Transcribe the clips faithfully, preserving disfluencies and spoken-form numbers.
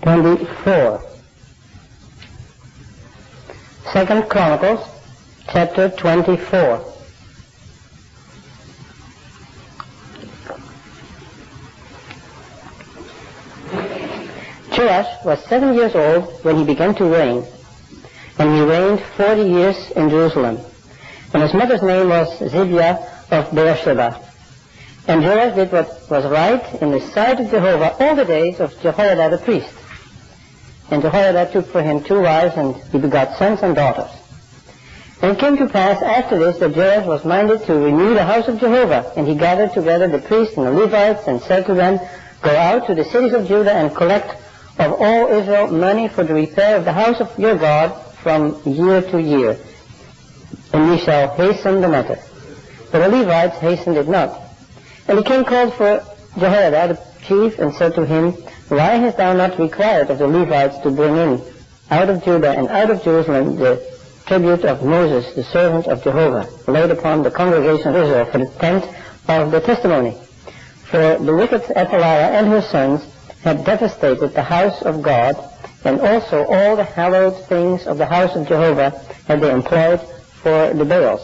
twenty-four. Second Chronicles, chapter twenty-four. Joash was seven years old when he began to reign, and he reigned forty years in Jerusalem. And his mother's name was Zibiah of Beersheba. And Joash did what was right in the sight of Jehovah all the days of Jehoiada the priest. And Jehoiada took for him two wives, and he begot sons and daughters. And it came to pass after this that Joash was minded to renew the house of Jehovah. And he gathered together the priests and the Levites, and said to them, Go out to the cities of Judah and collect of all Israel money for the repair of the house of your God from year to year, and ye shall hasten the matter. But the Levites hastened it not. And the king called for Jehoiada the chief, and said to him, Why hast thou not required of the Levites to bring in out of Judah and out of Jerusalem the tribute of Moses, the servant of Jehovah, laid upon the congregation of Israel for the tent of the testimony? For the wicked Athaliah and her sons had devastated the house of God, and also all the hallowed things of the house of Jehovah had they employed for the Baals.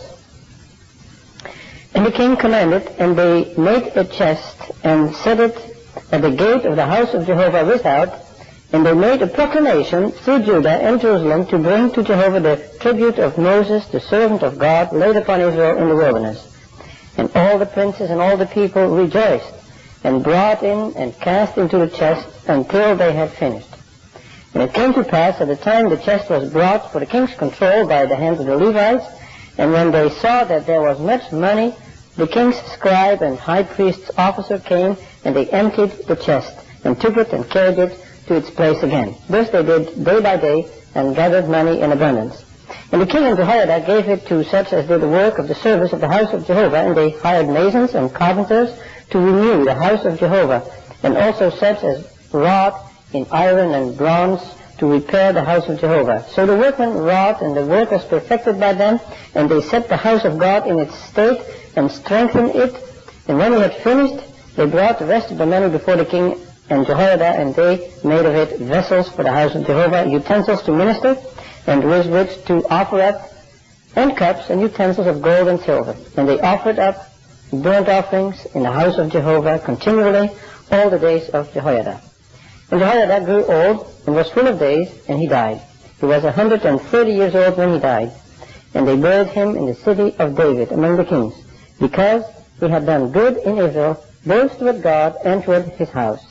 And the king commanded, and they made a chest, and set it at the gate of the house of Jehovah without, and they made a proclamation through Judah and Jerusalem to bring to Jehovah the tribute of Moses, the servant of God, laid upon Israel in the wilderness. And all the princes and all the people rejoiced, and brought in and cast into the chest until they had finished. And it came to pass at the time the chest was brought for the king's control by the hands of the Levites, and when they saw that there was much money, the king's scribe and high priest's officer came, and they emptied the chest, and took it and carried it to its place again. Thus they did day by day, and gathered money in abundance. And the king and Jehoiada gave it to such as did the work of the service of the house of Jehovah, and they hired masons and carpenters to renew the house of Jehovah, and also such as wrought in iron and bronze to repair the house of Jehovah. So the workmen wrought, and the work was perfected by them, and they set the house of God in its state, and strengthened it. And when they had finished, they brought the rest of the money before the king and Jehoiada, and they made of it vessels for the house of Jehovah, utensils to minister, and with which to offer up, and cups and utensils of gold and silver. And they offered up burnt offerings in the house of Jehovah continually all the days of Jehoiada. And Jehoiada grew old and was full of days, and he died. He was a hundred and thirty years old when he died. And they buried him in the city of David among the kings, because he had done good in Israel, both toward God and toward his house.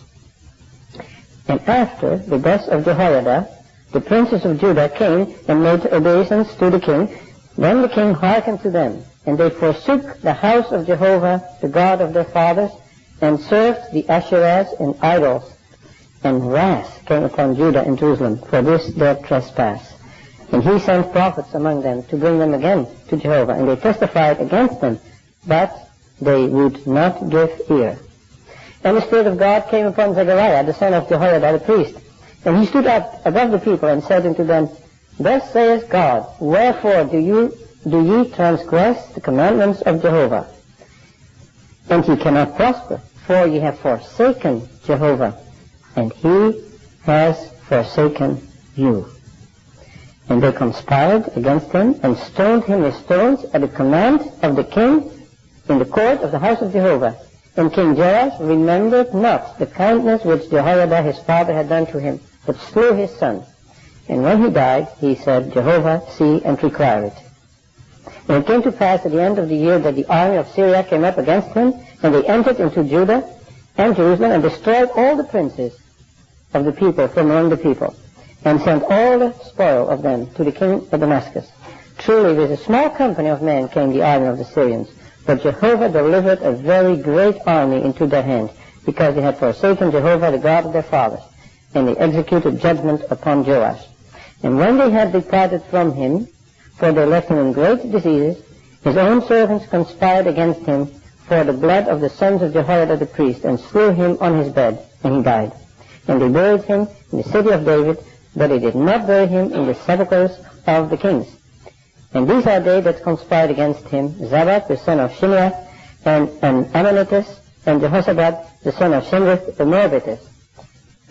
And after the death of Jehoiada, the princes of Judah came and made obeisance to the king. Then the king hearkened to them, and they forsook the house of Jehovah, the God of their fathers, and served the Asherahs and idols. And wrath came upon Judah and Jerusalem for this their trespass. And he sent prophets among them to bring them again to Jehovah, and they testified against them, but they would not give ear. And the Spirit of God came upon Zechariah, the son of Jehoiada the priest. And he stood up above the people and said unto them, Thus saith God, Wherefore do you do ye transgress the commandments of Jehovah? And ye cannot prosper, for ye have forsaken Jehovah, and he has forsaken you. And they conspired against him, and stoned him with stones at the command of the king in the court of the house of Jehovah. And King Joash remembered not the kindness which Jehoiada his father had done to him, but slew his son. And when he died, he said, Jehovah, see and require it. And it came to pass at the end of the year that the army of Syria came up against him, and they entered into Judah and Jerusalem, and destroyed all the princes of the people from among the people, and sent all the spoil of them to the king of Damascus. Truly with a small company of men came the army of the Syrians, but Jehovah delivered a very great army into their hand, because they had forsaken Jehovah, the God of their fathers, and they executed judgment upon Joash. And when they had departed from him, for they left him in great diseases, his own servants conspired against him for the blood of the sons of Jehoiada the priest, and slew him on his bed, and he died. And they buried him in the city of David, but they did not bury him in the sepulchres of the kings. And these are they that conspired against him, Zabad the son of Shimeah, and, and Ammonittus, and Jehoshaphat the son of Shimrith the Moabitess.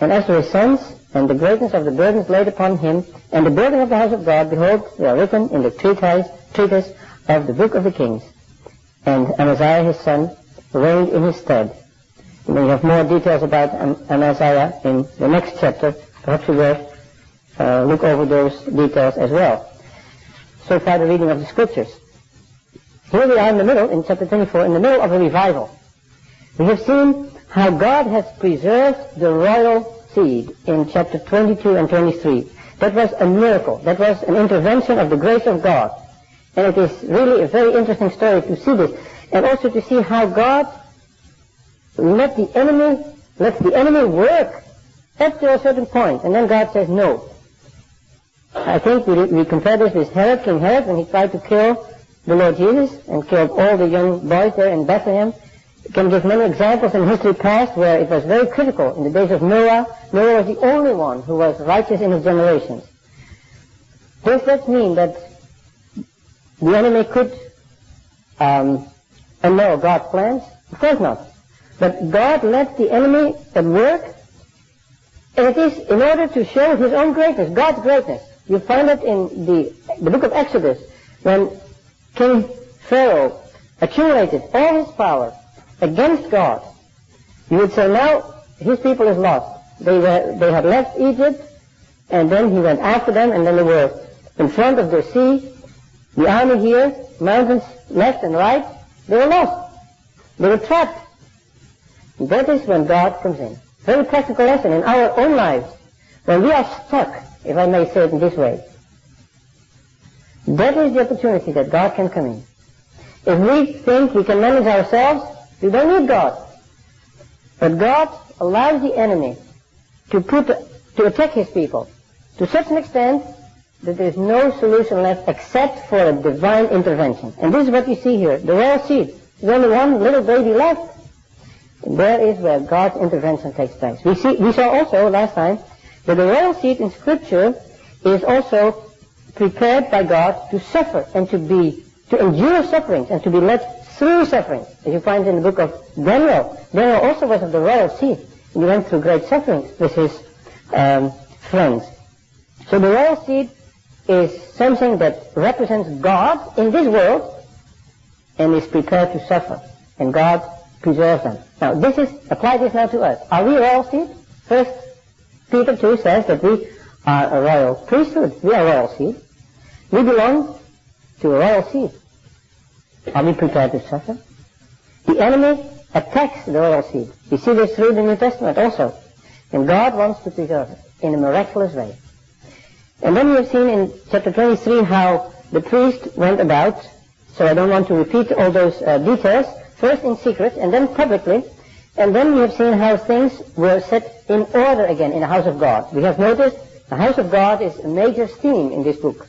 And as to his sons, and the greatness of the burdens laid upon him, and the building of the house of God, behold, they are written in the treatise, treatise of the book of the kings. And Amaziah his son reigned in his stead. And then you have more details about Am- Amaziah in the next chapter. Perhaps we will uh, look over those details as well. So far the reading of the scriptures. Here we are in the middle, in chapter twenty-four, in the middle of a revival. We have seen how God has preserved the royal seed in chapter twenty-two and twenty-three. That was a miracle. That was an intervention of the grace of God. And it is really a very interesting story to see this. And also to see how God let the enemy, let the enemy work up to a certain point. And then God says no. I think we, we compare this with Herod, King Herod, when he tried to kill the Lord Jesus and killed all the young boys there in Bethlehem. You can give many examples in history past where it was very critical. In the days of Noah, Noah was the only one who was righteous in his generations. Does that mean that the enemy could um, annul God's plans? Of course not. But God let the enemy at work, and it is in order to show his own greatness, God's greatness. You find it in the, the book of Exodus, when King Pharaoh accumulated all his power against God. You would say now his people is lost. They were, they had left Egypt, and then he went after them, and then they were in front of the sea, the army here, mountains left and right. They were lost. They were trapped. That is when God comes in. Very practical lesson in our own lives. When we are stuck, if I may say it in this way, that is the opportunity that God can come in. If we think we can manage ourselves, we don't need God. But God allows the enemy to put, to attack his people to such an extent that there is no solution left except for a divine intervention. And this is what you see here. The royal seed. There's only one little baby left. And there is where God's intervention takes place. We see, we saw also last time that the royal seed in Scripture is also prepared by God to suffer and to be, to endure sufferings and to be led through sufferings. As you find in the book of Daniel. Daniel also was of the royal seed. And he went through great sufferings with his um, friends. So the royal seed is something that represents God in this world and is prepared to suffer. And God preserves them. Now this is, apply this now to us. Are we royal seed? First Peter two says that we are a royal priesthood. We are royal seed. We belong to a royal seed. Are we prepared to suffer? The enemy attacks the royal seed. We see this through the New Testament also. And God wants to preserve it in a miraculous way. And then we have seen in chapter twenty-three how the priest went about, so I don't want to repeat all those uh, details, first in secret and then publicly, and then we have seen how things were set in order again in the house of God. We have noticed the house of God is a major theme in this book.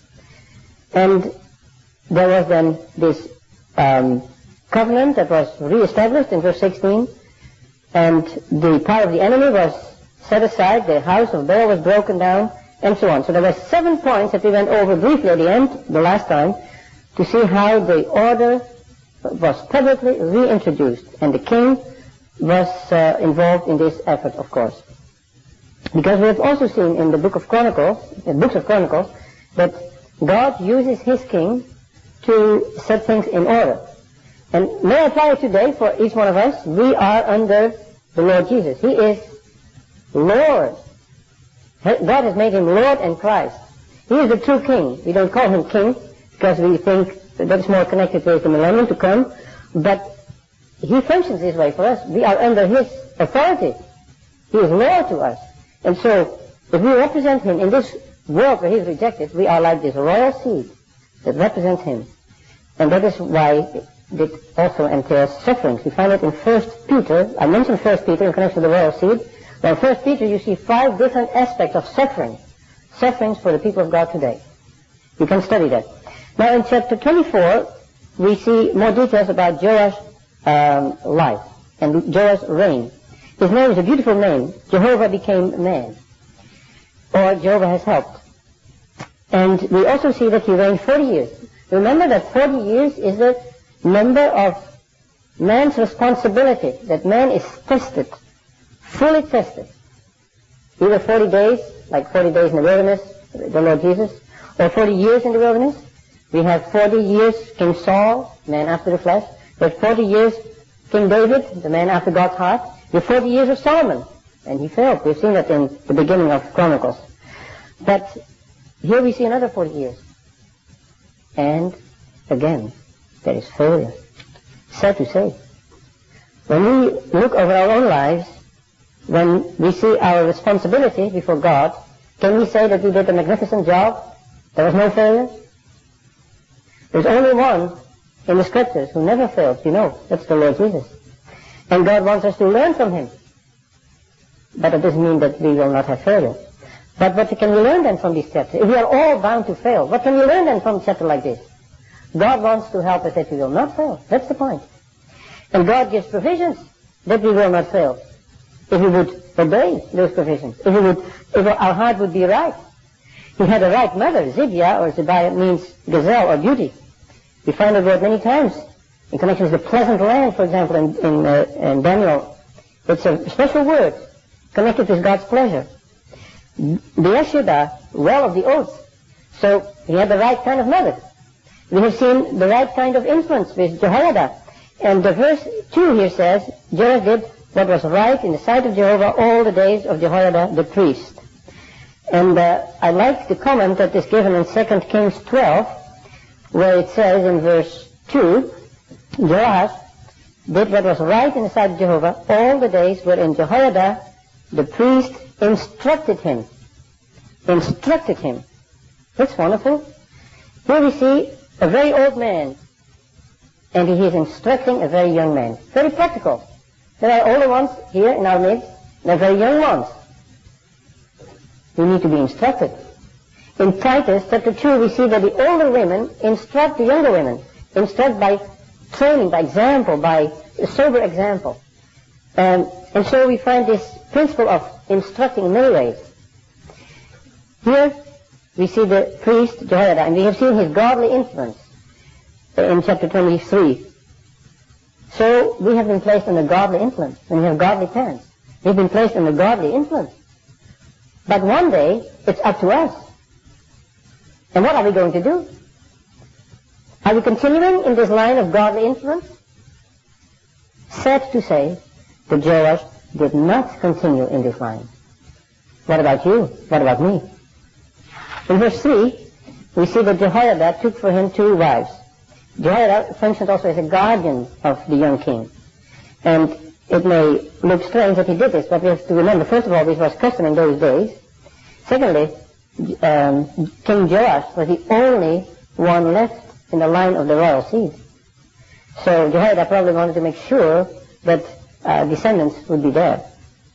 And there was then this um, covenant that was re-established in verse sixteen, and the power of the enemy was set aside, the house of Baal was broken down, and so on. So there were seven points that we went over briefly at the end, the last time, to see how the order was publicly reintroduced, and the king was uh, involved in this effort, of course. Because we have also seen in the book of Chronicles, the books of Chronicles, that God uses his king to set things in order. And may I apply it today for each one of us? We are under the Lord Jesus. He is Lord. God has made him Lord and Christ. He is the true king. We don't call him king because we think that is more connected with the millennium to come. But he functions this way for us. We are under his authority. He is Lord to us. And so, if we represent him in this world where he is rejected, we are like this royal seed that represents him. And that is why it also entails sufferings. We find it in First Peter. I mentioned First Peter in connection with the royal seed. Now in First Peter you see five different aspects of suffering. Sufferings for the people of God today. You can study that. Now in chapter twenty-four we see more details about Joash's um, life and Joash's reign. His name is a beautiful name. Jehovah became man. Or Jehovah has helped. And we also see that he reigned forty years. Remember that forty years is the number of man's responsibility, that man is tested, fully tested. either forty days, like forty days in the wilderness, the Lord Jesus, or forty years in the wilderness. We have forty years King Saul, man after the flesh. We have forty years King David, the man after God's heart. We have forty years of Solomon, and he failed. We've seen that in the beginning of Chronicles. But here we see another forty years. And again, there is failure. Sad to say. When we look over our own lives, when we see our responsibility before God, can we say that we did a magnificent job? There was no failure? There's only one in the Scriptures who never failed, you know. That's the Lord Jesus. And God wants us to learn from Him. But it doesn't mean that we will not have failure. But what can we learn then from this chapter? If we are all bound to fail, what can we learn then from a chapter like this? God wants to help us that we will not fail. That's the point. And God gives provisions that we will not fail. If we would obey those provisions. If we would, if our heart would be right. He had a right mother. Zibia, or Zibiah, means gazelle or beauty. We find the word many times in connection with the pleasant land, for example, in, in, uh, in Daniel. It's a special word connected with God's pleasure. Beersheba, well of the oath. So he had the right kind of mother. We have seen the right kind of influence with Jehoiada. And the verse two here says, Joash did what was right in the sight of Jehovah all the days of Jehoiada the priest. And uh, I like the comment that is given in Second Kings twelve, where it says in verse two, Joash did what was right in the sight of Jehovah all the days wherein Jehoiada the priest instructed him. Instructed him. That's wonderful. Here we see a very old man, and he is instructing a very young man. Very practical. There are older ones here in our midst, there are very young ones. We need to be instructed. In Titus chapter two, we see that the older women instruct the younger women. Instruct by training, by example, by a sober example. Um, and so we find this principle of instructing in many ways. Here we see the priest Jehoiada, and we have seen his godly influence in chapter twenty-three. So we have been placed under godly influence, and we have godly parents. We've been placed under godly influence. But one day, it's up to us. And what are we going to do? Are we continuing in this line of godly influence? Sad to say that Joash did not continue in this line. What about you? What about me? In verse three, we see that Jehoiada took for him two wives. Jehoiada functioned also as a guardian of the young king. And it may look strange that he did this, but we have to remember, first of all, this was custom in those days. Secondly, um, King Joash was the only one left in the line of the royal seed. So Jehoiada probably wanted to make sure that uh, descendants would be there.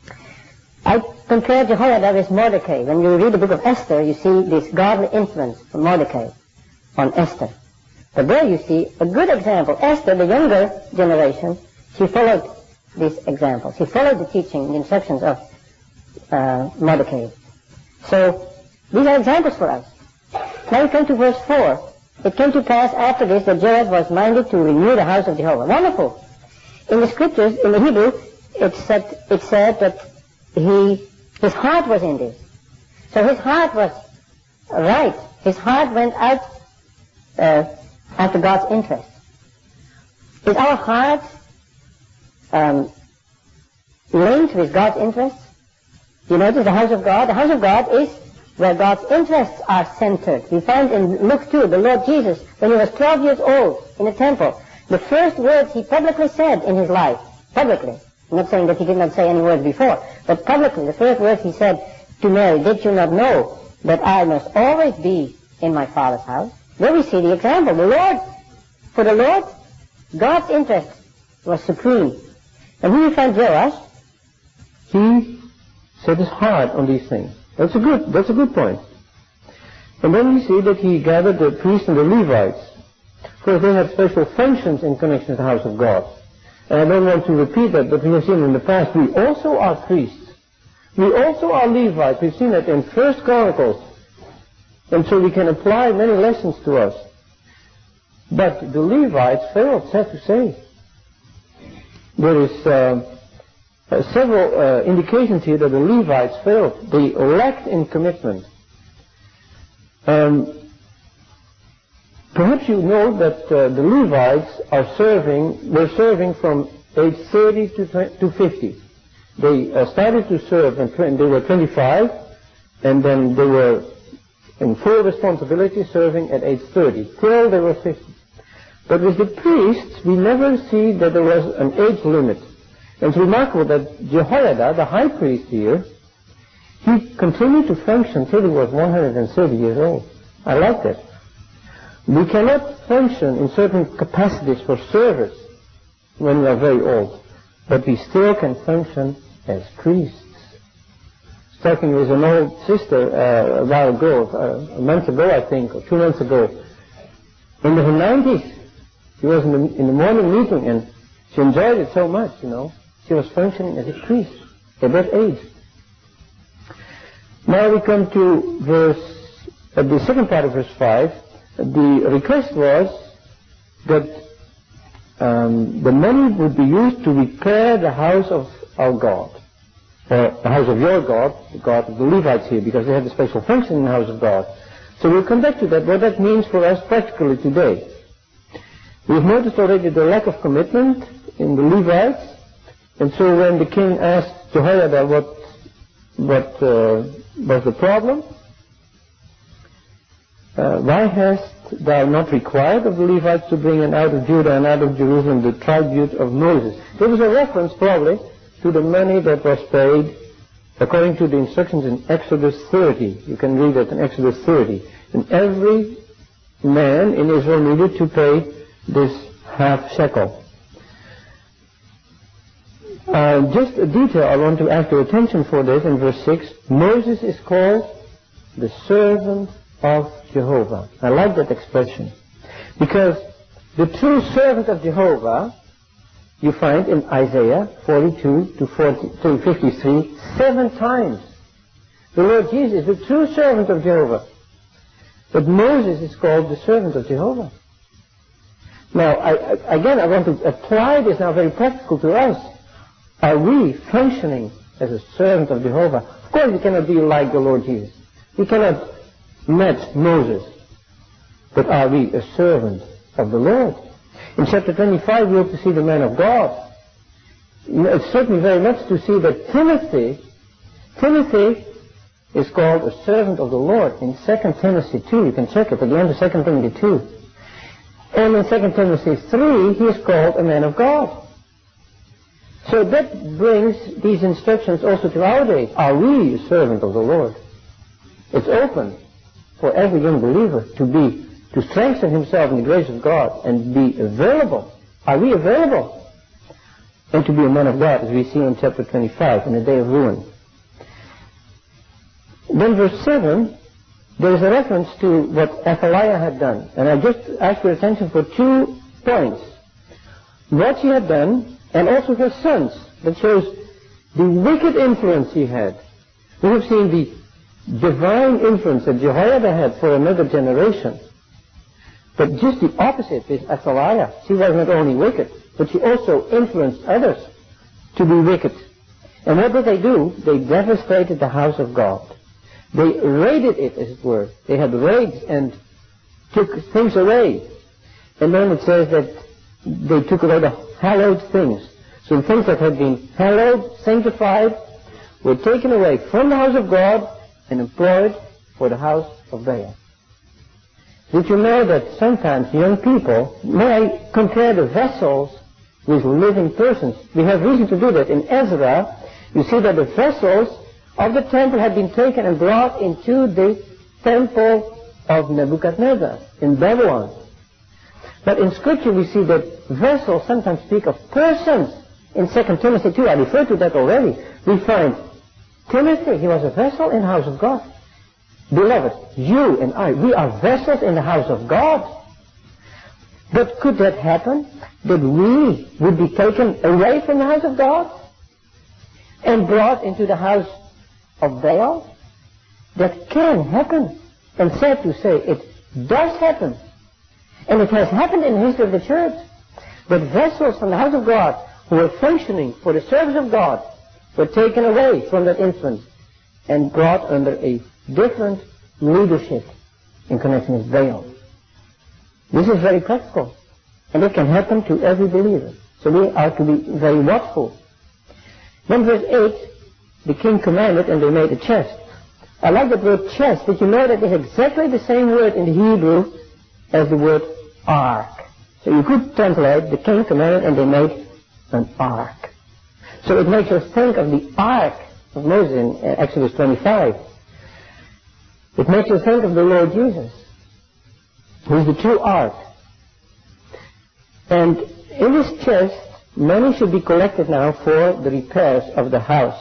I compare Jehoiada with Mordecai. When you read the book of Esther, you see this godly influence from Mordecai on Esther. But there you see a good example. Esther, the younger generation, she followed this example. She followed the teaching, the instructions of uh, Mordecai. So these are examples for us. Now we come to verse four. It came to pass after this that Joash was minded to renew the house of Jehovah. Wonderful. In the scriptures, in the Hebrew, it said, it said that he, his heart was in this. So his heart was right. His heart went out uh, after God's interest. Is our heart um, linked with God's interests? You notice the house of God? The house of God is where God's interests are centered. We find in Luke two, the Lord Jesus, when he was twelve years old in the temple, the first words he publicly said in his life, publicly, I'm not saying that he did not say any words before, but publicly, the first words he said to Mary, did you not know that I must always be in my Father's house? There we see the example. The Lord, for the Lord, God's interest was supreme. And here we find Joash. He set his heart on these things. That's a good, that's a good point. And then we see that he gathered the priests and the Levites. Of course, they had special functions in connection with the house of God. And I don't want to repeat that, but we have seen in the past, we also are priests. We also are Levites. We've seen that in First Chronicles. And so we can apply many lessons to us. But the Levites failed, sad to say. There is uh, uh, several uh, indications here that the Levites failed. They lacked in commitment. Um, perhaps you know that uh, the Levites are serving, were serving from age thirty to fifty. They uh, started to serve when they were twenty-five, and then they were in full responsibility serving at age thirty, till they were fifty. But with the priests, we never see that there was an age limit. And it's remarkable that Jehoiada, the high priest here, he continued to function till he was one hundred thirty years old. I like that. We cannot function in certain capacities for service when we are very old, but we still can function as priests. Talking with an old sister uh, a while ago, uh, a month ago I think, or two months ago, in her nineties. She was in the, in the morning meeting and she enjoyed it so much, you know. She was functioning as a priest at that age. Now we come to verse, uh, the second part of verse five. The request was that um, the money would be used to repair the house of our God. Or the house of your God, the God of the Levites here, because they have a special function in the house of God. So we'll come back to that, what that means for us practically today. We've noticed already the lack of commitment in the Levites, and so when the king asked Jehoiada what, what uh, was the problem, uh, why hast thou not required of the Levites to bring in out of Judah and out of Jerusalem the tribute of Moses? There was a reference probably to the money that was paid according to the instructions in Exodus thirty. You can read that in Exodus thirty. And every man in Israel needed to pay this half shekel. Uh, just a detail I want to ask your attention for this in verse six. Moses is called the servant of Jehovah. I like that expression, because the true servant of Jehovah you find in Isaiah forty-two to forty to fifty-three seven times. The Lord Jesus is the true servant of Jehovah. But Moses is called the servant of Jehovah. Now, I, I, again, I want to apply this now very practical to us. Are we functioning as a servant of Jehovah? Of course, we cannot be like the Lord Jesus. We cannot match Moses. But are we a servant of the Lord? In chapter twenty-five, we hope to see the man of God. It's certainly very much to see that Timothy, Timothy is called a servant of the Lord in Second Timothy two. You can check it at the end of Second Timothy two. And in Second Timothy three, he is called a man of God. So that brings these instructions also to our day. Are we a servant of the Lord? It's open for every young believer to be to strengthen himself in the grace of God and be available. Are we available? And to be a man of God, as we see in chapter twenty-five, in the day of ruin. Then verse seven, there is a reference to what Athaliah had done. And I just ask your attention for two points. What she had done, and also her sons. That shows the wicked influence he had. We have seen the divine influence that Jehoiada had for another generation. But just the opposite is Athaliah. She was not only wicked, but she also influenced others to be wicked. And what did they do? They devastated the house of God. They raided it, as it were. They had raids and took things away. And then it says that they took away the hallowed things. So the things that had been hallowed, sanctified, were taken away from the house of God and employed for the house of Baal. Did you know that sometimes young people, may I compare the vessels with living persons? We have reason to do that. In Ezra, you see that the vessels of the temple had been taken and brought into the temple of Nebuchadnezzar in Babylon. But in Scripture we see that vessels sometimes speak of persons. In Second Timothy two, I referred to that already. We find Timothy, he was a vessel in the house of God. Beloved, you and I, we are vessels in the house of God. But could that happen? That we would be taken away from the house of God and brought into the house of Baal? That can happen. And sad to say, it does happen. And it has happened in the history of the church. That vessels from the house of God who were functioning for the service of God were taken away from that influence and brought under a different leadership in connection with Baal. This is very practical, and it can happen to every believer. So we are to be very watchful. Then verse eight, the king commanded, and they made a chest. I like that word chest. Did you know that it's exactly the same word in the Hebrew as the word ark? So you could translate, the king commanded, and they made an ark. So it makes us think of the ark of Moses in Exodus twenty-five. It makes us think of the Lord Jesus, who is the true ark. And in this chest, money should be collected now for the repairs of the house.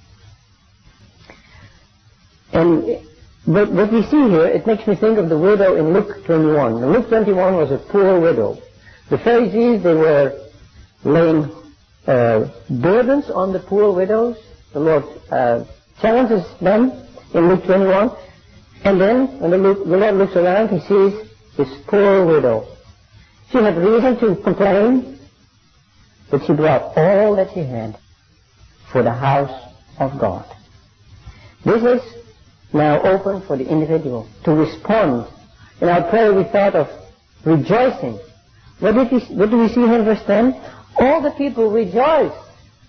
And but what we see here, it makes me think of the widow in Luke twenty-one. Now, Luke twenty-one was a poor widow. The Pharisees, they were laying uh, burdens on the poor widows. The Lord uh, challenges them in Luke twenty-one. And then, when the, Luke, the Lord looks around, he sees this poor widow. She had reason to complain, but she brought all that she had for the house of God. This is now open for the individual to respond. In our prayer we thought of rejoicing. What did we, what do we see here in verse ten? All the people rejoiced.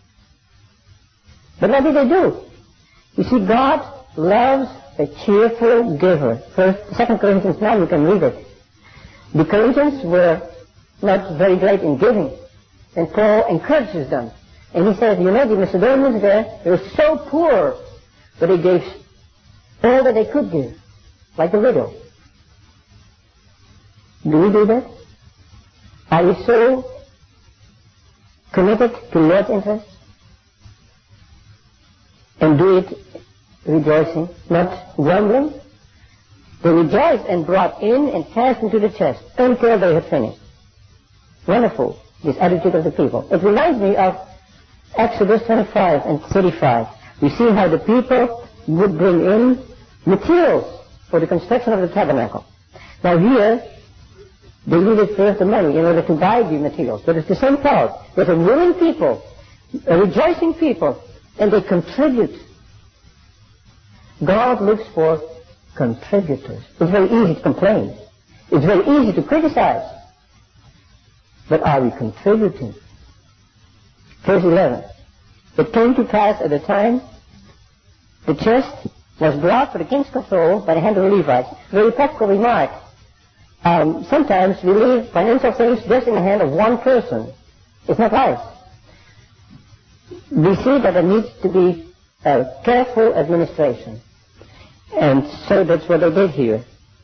But what did they do? You see, God loves a cheerful giver. First, Second Corinthians nine, you can read it. The Corinthians were not very great in giving, and Paul encourages them. And he says, you know, the Macedonians there, they were so poor, but they gave all that they could give, like the widow. Do we do that? Are we so committed to Lord's interest? And do it rejoicing, not grumbling? They rejoiced and brought in and cast into the chest until they had finished. Wonderful, this attitude of the people. It reminds me of Exodus twenty-five and thirty-five. We see how the people would bring in materials for the construction of the tabernacle. Now here, they needed first the money in order to buy the materials. But it's the same thought. There's a willing people, a rejoicing people, and they contribute. God looks for contributors. It's very easy to complain. It's very easy to criticize. But are we contributing? Verse eleven. It came to pass at the time the chest was brought for the king's control by the hand of the Levites. Very practical remark. Um, sometimes we leave financial things just in the hand of one person. It's not right. We see that there needs to be a careful administration. And so that's what they did here.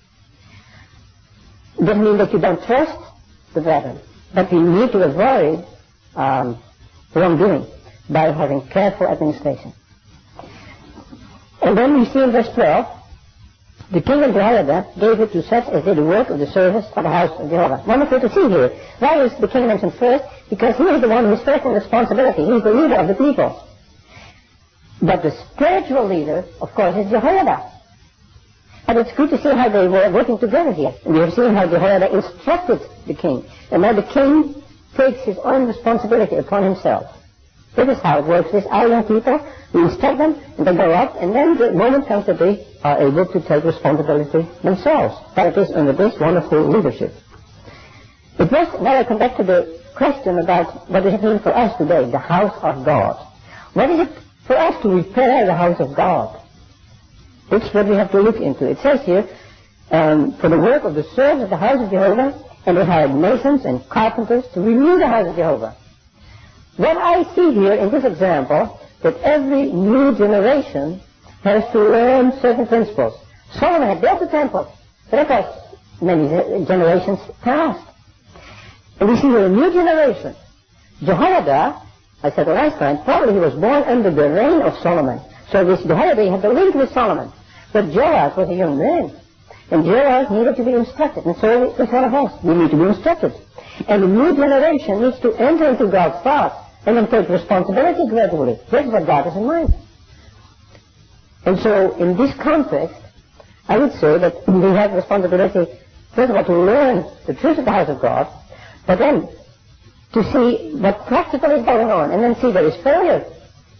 It doesn't mean that you don't trust the brethren, but we need to avoid um, wrongdoing by having careful administration. And then we see in verse twelve, the king of Jehoiada gave it to such as did the work of the service of the house of Jehovah. Wonderful to see here. Why is the king mentioned first? Because he is the one who is first in responsibility. He is the leader of the people. But the spiritual leader, of course, is Jehoiada. And it's good to see how they were working together here. And we have seen how Jehoiada instructed the king. And now the king takes his own responsibility upon himself. This is how it works. This our young people, we instruct them, and they go up, and then the moment comes that they are able to take responsibility themselves. That is under this wonderful leadership. It was, now I come back to the question about what does it mean for us today, the house of God. What is it for us to repair the house of God? It's what we have to look into. It says here, um, for the work of the service of the house of Jehovah, and they hired masons and carpenters to renew the house of Jehovah. What I see here in this example, that every new generation has to learn certain principles. Solomon had built the temple, but of course, many generations passed. And we see here a new generation. Jehoiada, I said the last time, probably he was born under the reign of Solomon. So this Jehoiada had the link with Solomon. But Joash was a young man. And Joash needed to be instructed. And so is one of us. We need to be instructed. And the new generation needs to enter into God's thoughts and then take responsibility gradually. That's what God has in mind. And so, in this context, I would say that we have responsibility, first of all, to learn the truth of the house of God, but then to see what practically is going on, and then see there is failure.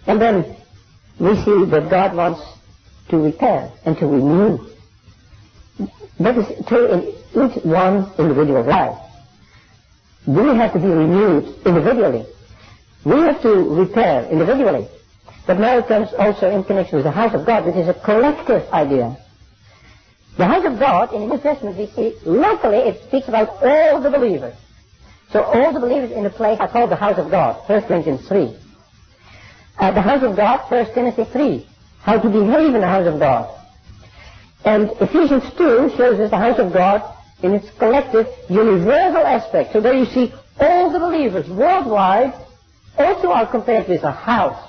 And then we see that God wants to repair and to renew. That is true in each one individual's life. We have to be renewed individually. We have to repair individually. But now it comes also in connection with the house of God, which is a collective idea. The house of God, in the New Testament, we see, locally it speaks about all the believers. So all the believers in the place are called the house of God, First Corinthians three. Uh, the house of God, First Timothy three, how to behave in the house of God. And Ephesians two shows us the house of God in its collective, universal aspect. So there you see all the believers worldwide also are compared with a house.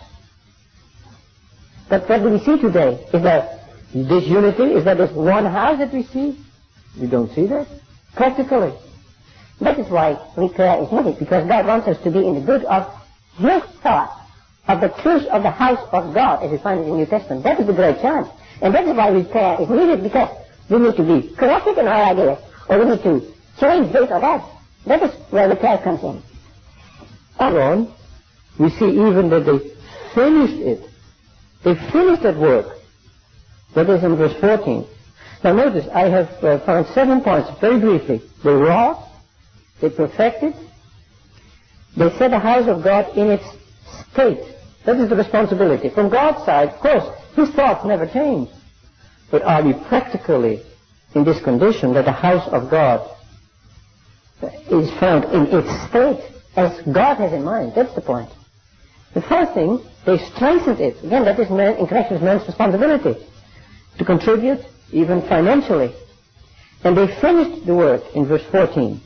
But what do we see today? Is there this unity? Is there this one house that we see? We don't see that. Practically. That is why repair is needed, because God wants us to be in the good of His thought, of the truth of the house of God, as we find it in the New Testament. That is the great challenge. And that is why repair is needed, because we need to be corrected in our ideas, or we need to change this or that. That is where repair comes in. Later on, we see even that they finished it. They finished that work. That is in verse fourteen. Now notice, I have uh, found seven points, very briefly. They wrought, they perfected, they set the house of God in its state. That is the responsibility. From God's side, of course, His thoughts never change. But are we practically in this condition that the house of God is found in its state as God has in mind? That's the point. The first thing, they strengthened it. Again, that is man, in connection with man's responsibility to contribute, even financially. And they finished the work in verse fourteen.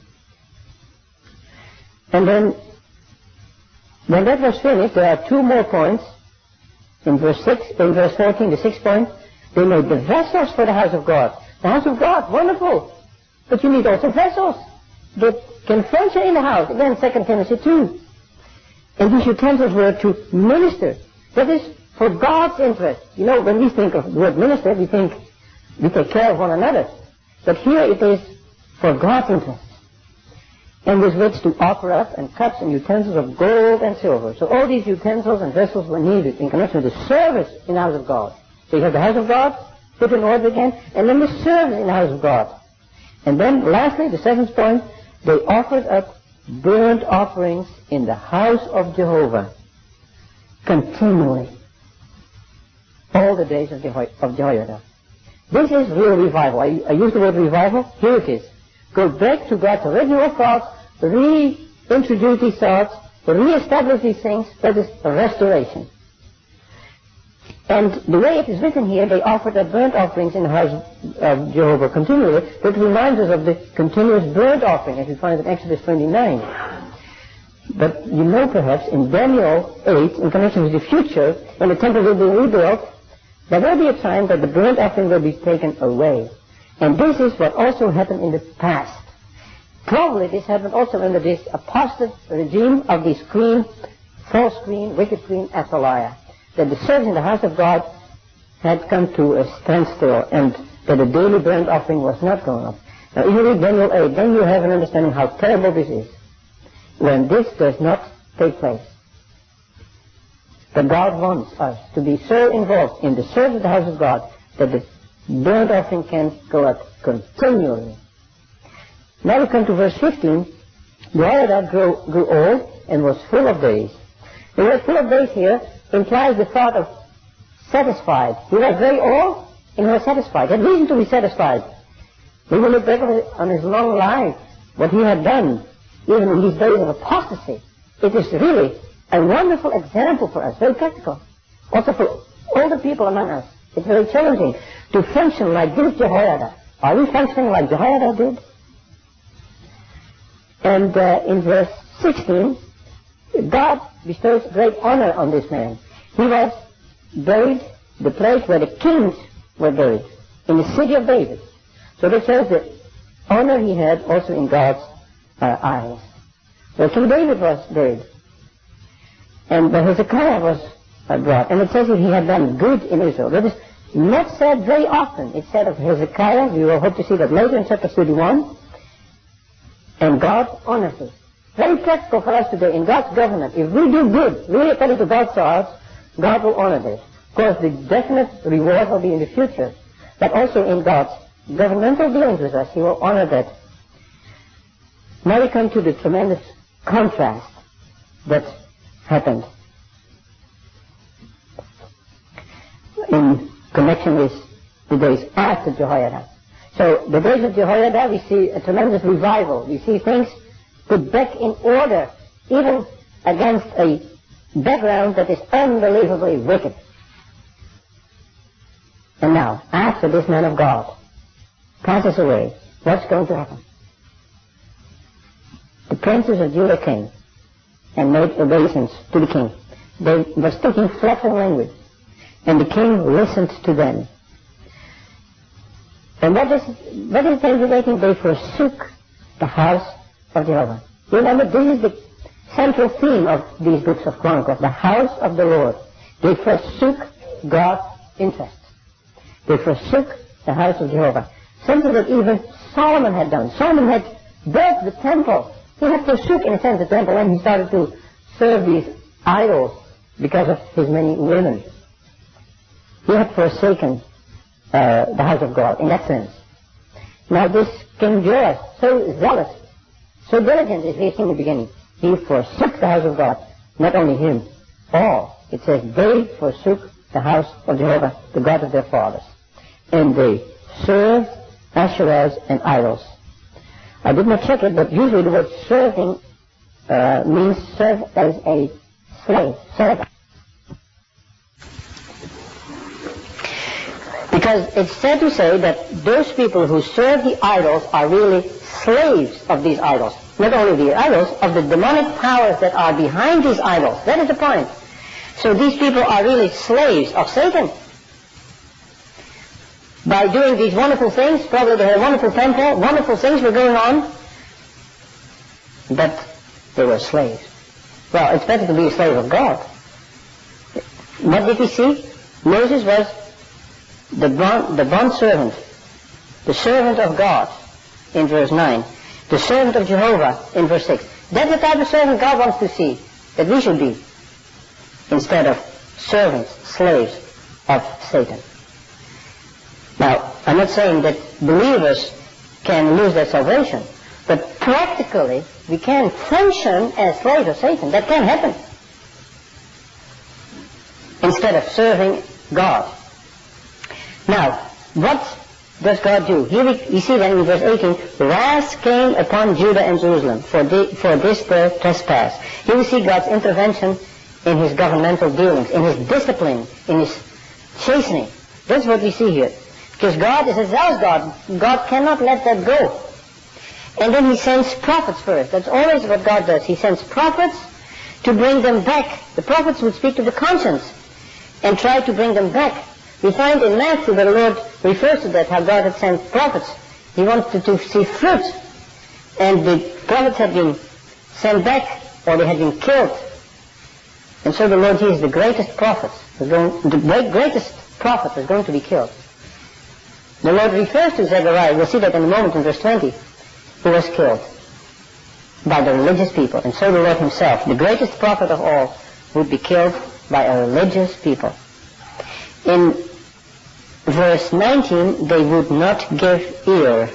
And then, when that was finished, there are two more points. In verse six, in verse fourteen, the sixth point, they made the vessels for the house of God. The house of God, wonderful. But you need also vessels that can function in the house. Again, Second Timothy two. And these utensils were to minister. That is for God's interest. You know, when we think of the word minister, we think we take care of one another. But here it is for God's interest. And with which to offer up and cups and utensils of gold and silver. So all these utensils and vessels were needed in connection with the service in the house of God. So you have the house of God, put in order again, and then the service in the house of God. And then lastly, the seventh point, they offered up burnt offerings in the house of Jehovah continually. All the days of, Jeho- of Jehoiada. This is real revival. I, I use the word revival. Here it is. Go back to God's original thoughts, reintroduce these thoughts, re-establish these things. That is a restoration. And the way it is written here, they offered up burnt offerings in the house of Jehovah continually. That reminds us of the continuous burnt offering, as we find in Exodus twenty-nine. But you know perhaps in Daniel eight, in connection with the future, when the temple will be rebuilt, there will be a time that the burnt offering will be taken away. And this is what also happened in the past. Probably this happened also under this apostate regime of this queen, false queen, wicked queen Athaliah. That the service in the house of God had come to a standstill, and that the daily burnt offering was not going up. Now if you read Daniel eight, then you have an understanding how terrible this is, when this does not take place. But God wants us to be so involved in the service of the house of God that the burnt offering can go up continually. Now we come to verse fifteen. Jehoiada grew, grew old and was full of days. The word full of days here implies the thought of satisfied. He was very old and he was satisfied. He had reason to be satisfied. We will look back on his long life, what he had done, even in these days of apostasy. It is really a wonderful example for us, very practical. Also for all the people among us. It's very challenging to function like this Jehoiada. Are we functioning like Jehoiada did? And uh, in verse sixteen, God bestows great honor on this man. He was buried the place where the kings were buried, in the city of David. So that shows the honor he had also in God's uh, eyes. So King David was buried. And uh, Hezekiah was uh, brought. And it says that he had done good in Israel. That is not said very often. It's said of Hezekiah. We will hope to see that later in chapter thirty-one. And God honors us. Very practical for us today in God's government. If we do good, really according to God's thoughts, God will honor this. Of course, the definite reward will be in the future, but also in God's governmental dealings with us, He will honor that. Now we come to the tremendous contrast that happened in connection with the days after Jehoiada. So the days of Jehoiada, we see a tremendous revival. We see things put back in order, even against a background that is unbelievably wicked. And now, after this man of God passes away, what's going to happen? The princes of Judah came and made obeisance to the king. They were speaking flattering language, and the king listened to them. And what is, what is they relating? They forsook the house of Jehovah. You remember, this is the central theme of these books of Chronicles, the house of the Lord. They forsook God's interests. They forsook the house of Jehovah. Something that even Solomon had done. Solomon had built the temple. He had forsook, in a sense, the temple when he started to serve these idols because of his many women. He had forsaken uh, the house of God in that sense. Now this King Joash, so zealous, so diligent as we see in the beginning, he forsook the house of God. Not only him, all. It says they forsook the house of Jehovah, the God of their fathers. And they served Asherahs and idols. I did not check it, but usually the word serving uh, means serve as a slave. Serve. Because it's fair to say that those people who serve the idols are really slaves of these idols. Not only the idols, of the demonic powers that are behind these idols. That is the point. So these people are really slaves of Satan. By doing these wonderful things, probably they had a wonderful temple, wonderful things were going on, but they were slaves. Well, it's better to be a slave of God. What did we see? Moses was the bond, the bond servant, the servant of God in verse nine, the servant of Jehovah in verse six. That's the type of servant God wants to see, that we should be, instead of servants, slaves of Satan. Now, I'm not saying that believers can lose their salvation, but practically we can function as slaves of Satan. That can happen. Instead of serving God. Now, what does God do? Here we, we see then in verse eighteen, wrath came upon Judah and Jerusalem for, the, for this their trespass. Here we see God's intervention in his governmental dealings, in his discipline, in his chastening. That's what we see here. Because God is a zealous God. God cannot let that go. And then he sends prophets first. That's always what God does. He sends prophets to bring them back. The prophets would speak to the conscience and try to bring them back. We find in Matthew that the Lord refers to that, how God had sent prophets. He wanted to see fruit. And the prophets had been sent back, or they had been killed. And so the Lord Jesus, the greatest prophet, was going, the greatest prophet was going to be killed. The Lord refers to Zechariah, we'll see that in a moment in verse twenty, who was killed by the religious people. And so the Lord himself, the greatest prophet of all, would be killed by a religious people. In verse nineteen, they would not give ear.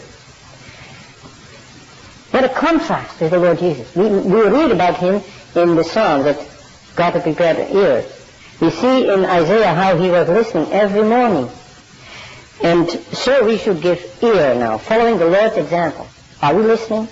What a contrast with the Lord Jesus. We, we read about him in the Psalm that God had prepared an ear. We see in Isaiah how he was listening every morning. And so we should give ear now, following the Lord's example. Are we listening?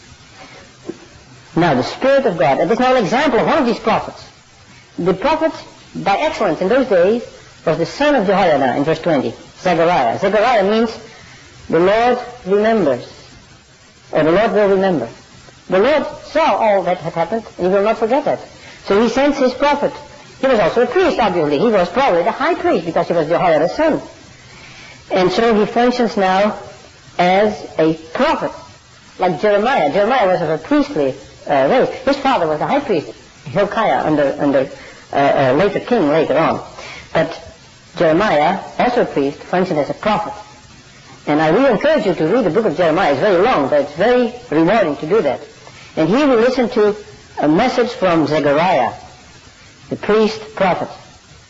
Now, the Spirit of God, that is now an example of one of these prophets. The prophet, by excellence in those days, was the son of Jehoiada in verse twenty, Zechariah. Zechariah means the Lord remembers, or the Lord will remember. The Lord saw all that had happened, and he will not forget that. So he sends his prophet. He was also a priest, obviously. He was probably the high priest because he was Jehoiada's son. And so he functions now as a prophet, like Jeremiah. Jeremiah was of a priestly uh, race. His father was a high priest, Hilkiah, under, under uh, a later king later on. But Jeremiah, also a priest, functioned as a prophet. And I really encourage you to read the book of Jeremiah. It's very long, but it's very rewarding to do that. And here we listen to a message from Zechariah, the priest prophet.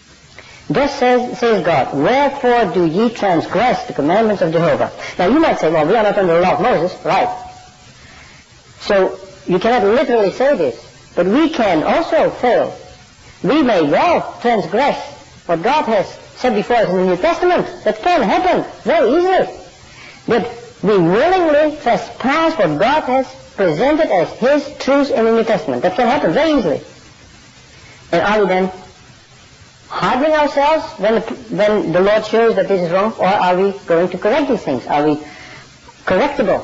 Thus says, says God, wherefore do ye transgress the commandments of Jehovah? Now you might say, well, we are not under the law of Moses. Right. So you cannot literally say this, but we can also fail. We may well transgress what God has said before us in the New Testament. That can happen very easily. But we willingly trespass what God has presented as His truth in the New Testament. That can happen very easily. And are we then hardening ourselves when the, when the Lord shows that this is wrong, or are we going to correct these things? Are we correctable?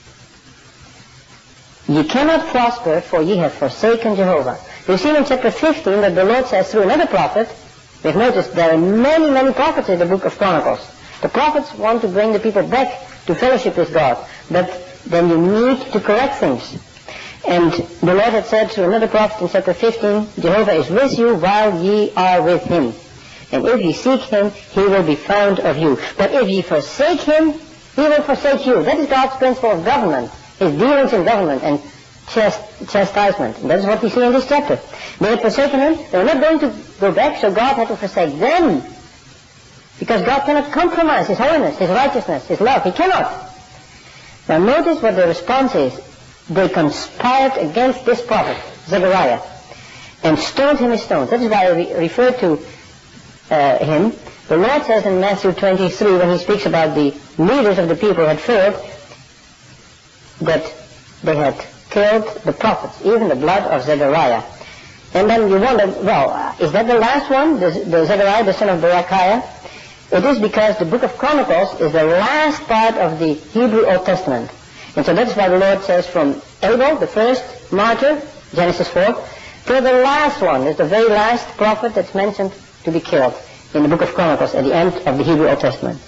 Ye cannot prosper, for ye have forsaken Jehovah. We've seen in chapter fifteen that the Lord says through another prophet, we've noticed there are many, many prophets in the book of Chronicles. The prophets want to bring the people back to fellowship with God, but then you need to correct things. And the Lord had said through another prophet in chapter fifteen, Jehovah is with you while ye are with Him. And if ye seek Him, He will be found of you. But if ye forsake Him, He will forsake you. That is God's principle of government, His dealings in government and chast- chastisement. And that is what we see in this chapter. They had forsaken Him. They were not going to go back, so God had to forsake them. Because God cannot compromise His holiness, His righteousness, His love. He cannot. Now notice what the response is. They conspired against this prophet, Zechariah, and stoned him with stones. That is why I re- refer to uh, him. The Lord says in Matthew twenty-three, when He speaks about the leaders of the people had failed, that they had killed the prophets, even the blood of Zechariah. And then you wonder, well, uh, is that the last one, the, the Zechariah, the son of Berechiah? It is because the book of Chronicles is the last part of the Hebrew Old Testament. And so that's why the Lord says from Abel, the first martyr, Genesis four, to the last one, is the very last prophet that's mentioned to be killed in the book of Chronicles at the end of the Hebrew Old Testament.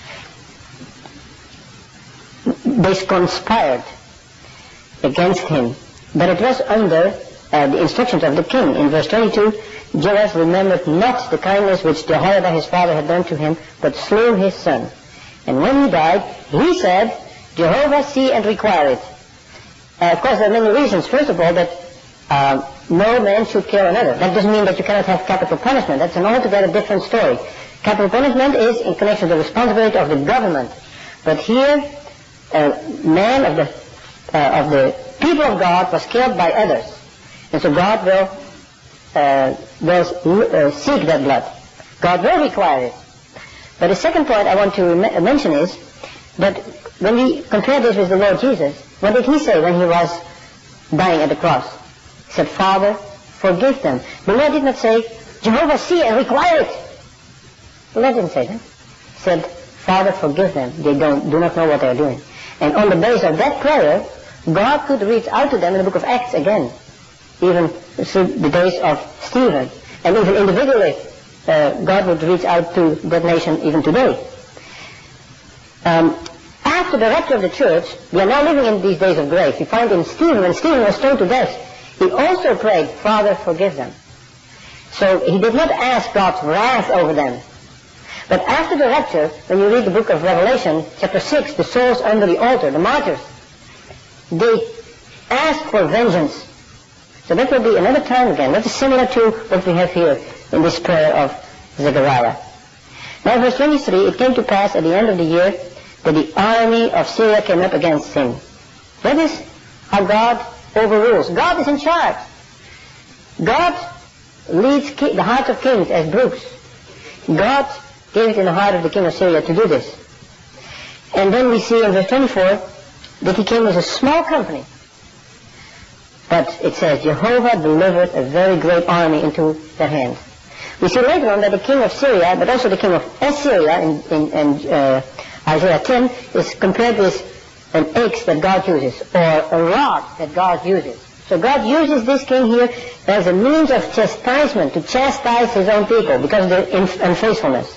They conspired against him, but it was under uh, the instructions of the king. In verse twenty-two, Joash remembered not the kindness which Jehoiada his father had done to him, but slew his son. And when he died, he said, Jehovah see and require it. Uh, of course, there are many reasons. First of all, that uh, no man should kill another. That doesn't mean that you cannot have capital punishment. That's an altogether different story. Capital punishment is in connection with the responsibility of the government. But here, a man of the uh, of the people of God was killed by others, and so God will uh, will uh, seek that blood. God will require it. But the second point I want to rem- mention is that when we compare this with the Lord Jesus, what did He say when He was dying at the cross? He said, Father, forgive them. The Lord did not say, Jehovah see and require it. The Lord didn't say that. He said, Father, forgive them. They don't do not know what they are doing. And on the basis of that prayer, God could reach out to them in the book of Acts again, even through the days of Stephen. And even individually, uh, God would reach out to that nation even today. Um, after the rapture of the church, we are now living in these days of grace. We find in Stephen, when Stephen was stoned to death, he also prayed, Father, forgive them. So he did not ask God's wrath over them. But after the rapture, when you read the book of Revelation, chapter six, the souls under the altar, the martyrs, they ask for vengeance. So that will be another time again. That is similar to what we have here in this prayer of Zechariah. Now verse twenty-three, it came to pass at the end of the year that the army of Syria came up against him. That is how God overrules. God is in charge. God leads ki- the hearts of kings as brooks. God gave it in the heart of the king of Syria to do this. And then we see in verse twenty-four that he came with a small company. But it says, Jehovah delivered a very great army into their hand. We see later on that the king of Syria, but also the king of Assyria in, in, in uh, Isaiah ten, is compared with an axe that God uses, or a rod that God uses. So God uses this king here as a means of chastisement, to chastise his own people because of their inf- unfaithfulness.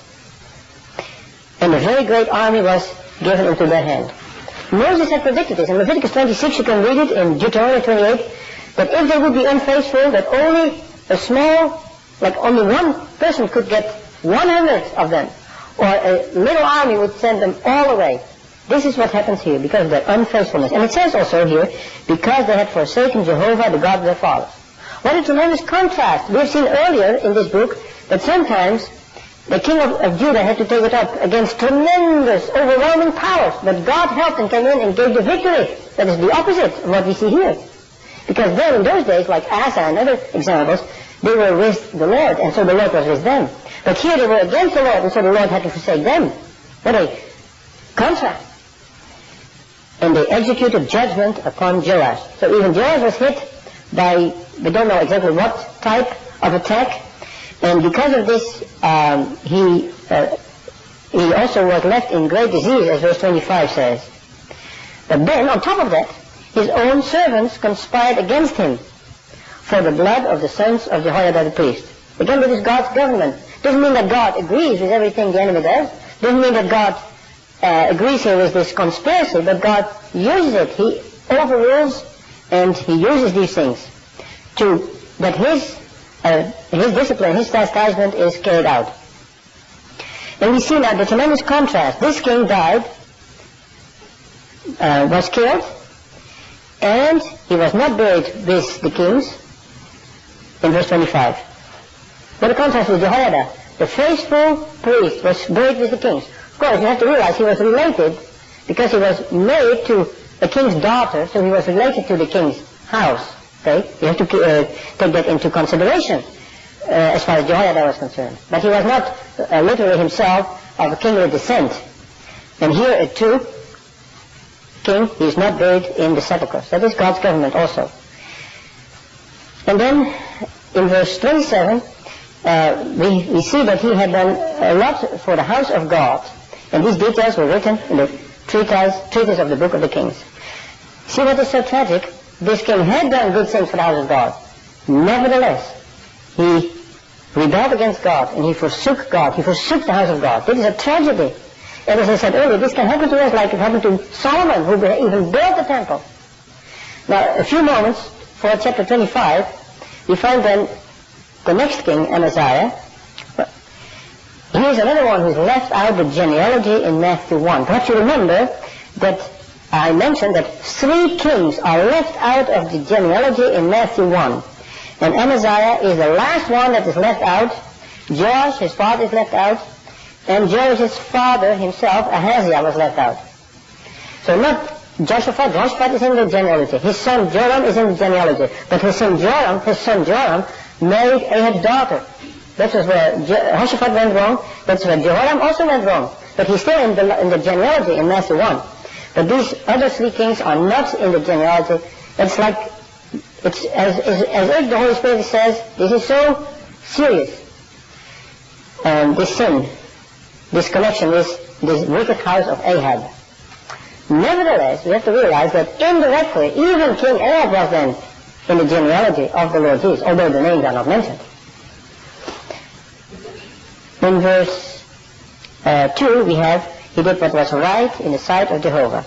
And a very great army was given into their hand. Moses had predicted this. In Leviticus twenty-six, you can read it, in Deuteronomy twenty-eight, that if they would be unfaithful, that only a small, like only one person could get one hundred of them, or a little army would send them all away. This is what happens here because of their unfaithfulness. And it says also here, because they had forsaken Jehovah, the God of their fathers. What a tremendous contrast. We have seen earlier in this book that sometimes the king of, of Judah had to take it up against tremendous, overwhelming powers. But God helped and came in and gave the victory. That is the opposite of what we see here. Because then in those days, like Asa and other examples, they were with the Lord, and so the Lord was with them. But here they were against the Lord, and so the Lord had to forsake them. What a contrast. And they executed judgment upon Joash. So even Joash was hit by, we don't know exactly what type of attack, and because of this, um, he uh, he also was left in great disease, as verse twenty-five says. But then, on top of that, his own servants conspired against him for the blood of the sons of Jehoiada the priest. Again, this is God's government. Doesn't mean that God agrees with everything the enemy does. Doesn't mean that God uh, agrees here with this conspiracy, but God uses it. He overrules and he uses these things to that his uh, his discipline, his chastisement is carried out. And we see now the tremendous contrast. This king died, uh, was killed, and he was not buried with the kings in verse twenty-five. What a contrast with Jehoiada. The faithful priest was buried with the kings. Of course, you have to realize he was related because he was married to a king's daughter, so he was related to the king's house. Okay? You have to uh, take that into consideration uh, as far as Jehoiada was concerned. But he was not uh, literally himself of a kingly descent. And here a true king, he is not buried in the sepulchres. That is God's government also. And then in verse twenty-seven, uh, we, we see that he had done a lot for the house of God. And these details were written in the treatise, treatise of the book of the Kings. See what is so tragic? This king had done good things for the house of God. Nevertheless, he rebelled against God and he forsook God. He forsook the house of God. This is a tragedy. And as I said earlier, this can happen to us like it happened to Solomon, who even built the temple. Now, a few moments for chapter twenty-five, we find then the next king, Amaziah. Here's another one who's left out the genealogy in Matthew one. Perhaps you remember that I mentioned that three kings are left out of the genealogy in Matthew one. And Amaziah is the last one that is left out. Joash, his father, is left out. And Joash's father himself, Ahaziah, was left out. So not Joshaphat. Joshaphat is in the genealogy. His son Joram is in the genealogy. But his son Joram, his son Joram, married Ahab's daughter. That was where Jehoshaphat went wrong. That's where Jehoram also went wrong. But he's still in the, in the genealogy in Matthew one. But these other three kings are not in the genealogy. It's like, it's as, as, as if the Holy Spirit says, this is so serious. And this sin, this connection with this wicked house of Ahab. Nevertheless, we have to realize that indirectly, even King Ahab was then in the genealogy of the Lord Jesus, although the names are not mentioned. In verse uh, two, we have, he did what was right in the sight of Jehovah,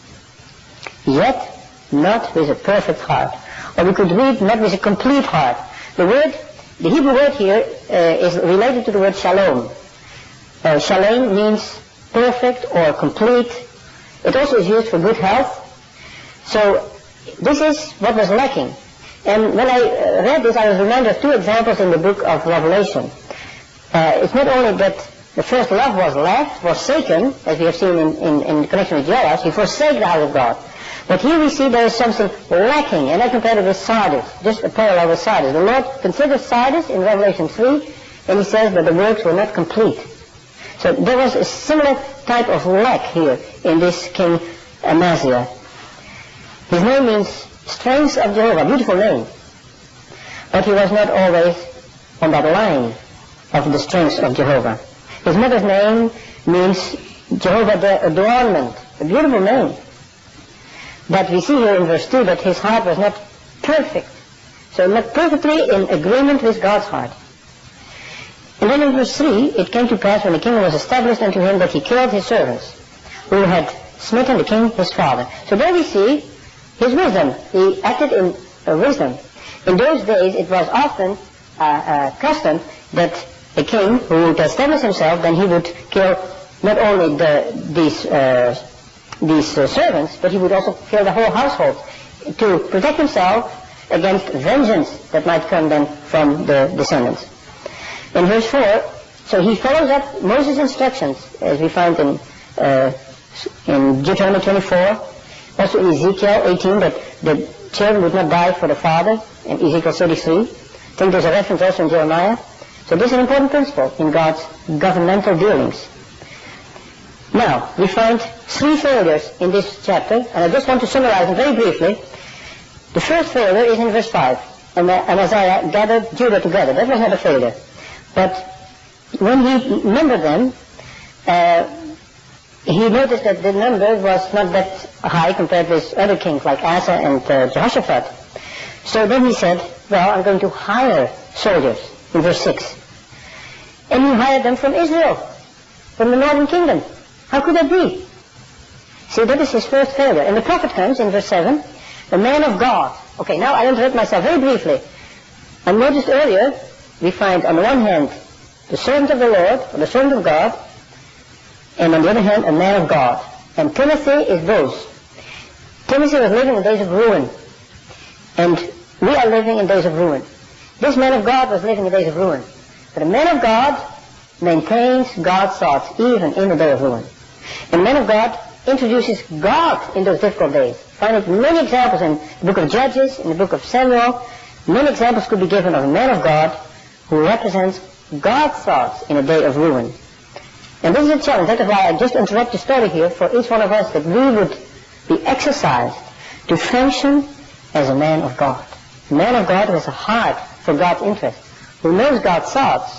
yet not with a perfect heart. Or we could read, not with a complete heart. The word, the Hebrew word here uh, is related to the word shalom. Uh, shalom means perfect or complete. It also is used for good health. So this is what was lacking. And when I uh, read this, I was reminded of two examples in the book of Revelation. Uh, it's not only that the first love was left, forsaken, as we have seen in, in, in connection with Joash, he forsake the house of God. But here we see there is something lacking, and I compared it with Sardis, just a parallel with Sardis. The Lord considers Sardis in Revelation three, and he says that the works were not complete. So there was a similar type of lack here in this King Amaziah. His name means strength of Jehovah, beautiful name. But he was not always on that line of the strength of Jehovah. His mother's name means Jehovah the adornment, a beautiful name. But we see here in verse two that his heart was not perfect. So not perfectly in agreement with God's heart. And then in verse three, it came to pass when the kingdom was established unto him that he killed his servants, who had smitten the king his father. So there we see his wisdom. He acted in uh, wisdom. In those days it was often uh, uh, custom that a king who would establish himself, then he would kill not only the, these, uh, these uh, servants, but he would also kill the whole household to protect himself against vengeance that might come then from the descendants. In verse four, So he follows up Moses' instructions, as we find in uh, in Deuteronomy twenty-four, also in Ezekiel eighteen, that the children would not die for the father, in Ezekiel thirty-three. I think there's a reference also in Jeremiah. So this is an important principle in God's governmental dealings. Now, we find three failures in this chapter, and I just want to summarize them very briefly. The first failure is in verse five, and Amaziah gathered Judah together. That was not a failure. But when he numbered them, uh, he noticed that the number was not that high compared with other kings like Asa and uh, Jehoshaphat. So then he said, well, I'm going to hire soldiers, in verse six. And he hired them from Israel, from the northern kingdom. How could that be? See, that is his first failure. And the prophet comes in verse seven, the man of God. Okay, now I interrupt myself very briefly. I noticed earlier, we find on the one hand, the servant of the Lord, or the servant of God, and on the other hand, a man of God. And Timothy is both. Timothy was living in days of ruin. And we are living in days of ruin. This man of God was living in days of ruin. But a man of God maintains God's thoughts even in the day of ruin. A man of God introduces God in those difficult days. Find it many examples in the book of Judges, in the book of Samuel. Many examples could be given of a man of God who represents God's thoughts in a day of ruin. And this is a challenge. That is why I just interrupt the story here for each one of us, that we would be exercised to function as a man of God. A man of God who has a heart for God's interest, who knows God's thoughts.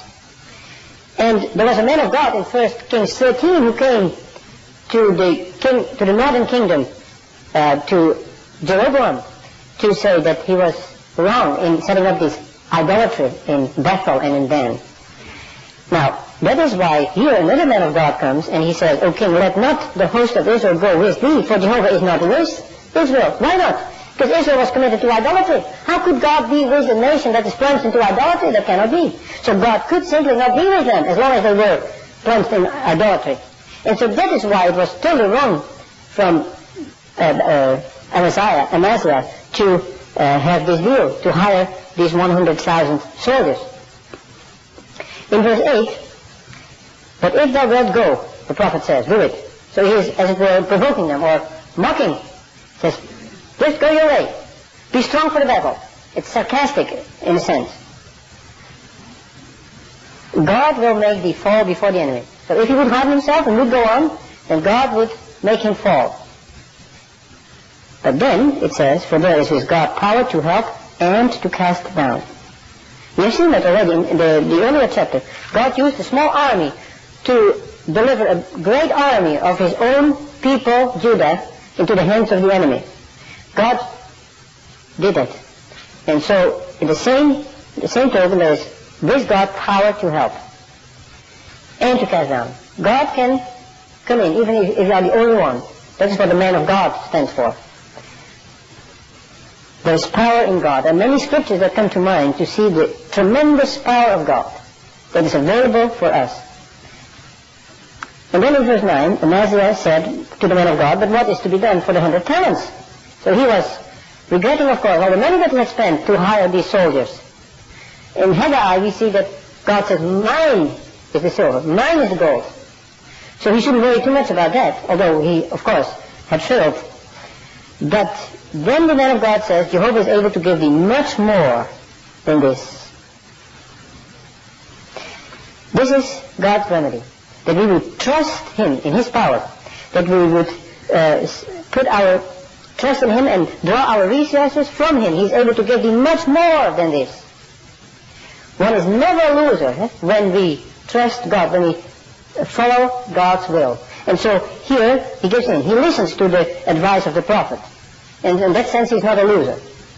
And there was a man of God in First Kings thirteen who came to the king, to the northern kingdom, uh, to Jeroboam, to say that he was wrong in setting up this idolatry in Bethel and in Dan. Now, that is why here another man of God comes and he says, O king, let not the host of Israel go with thee, for Jehovah is not with Israel. Why not? Because Israel was committed to idolatry. How could God be with a nation that is plunged into idolatry? That cannot be. So God could simply not be with them as long as they were plunged in idolatry. And so that is why it was totally wrong from uh, uh, Amaziah, Amaziah to uh, have this deal, to hire these one hundred thousand soldiers. In verse eight, but if thou wilt go, the prophet says, do it. So he is, as it were, provoking them or mocking. He says, just go your way. Be strong for the battle. It's sarcastic in a sense. God will make thee fall before the enemy. So if he would harden himself and would go on, then God would make him fall. But then, it says, for there is with God power to help and to cast down. We have seen that already in the, the earlier chapter. God used a small army to deliver a great army of his own people, Judah, into the hands of the enemy. God did that. And so, in the same, the same token, there is with God power to help and to cast down. God can come in, even if, if you are the only one. That is what the man of God stands for. There is power in God. There are many scriptures that come to mind to see the tremendous power of God that is available for us. And then in verse nine, Amaziah said to the man of God, but what is to be done for the hundred talents? So he was regretting, of course, all the money that he had spent to hire these soldiers. In Haggai, we see that God says, mine is the silver, mine is the gold. So he shouldn't worry too much about that, although he, of course, had failed. But then the man of God says, Jehovah is able to give thee much more than this. This is God's remedy. That we would trust him in his power. That we would uh, put our trust in him and draw our resources from him. He's able to give thee much more than this. One is never a loser eh, when we trust God, when we follow God's will. And so here he gives in. He listens to the advice of the prophet. And in that sense he's not a loser.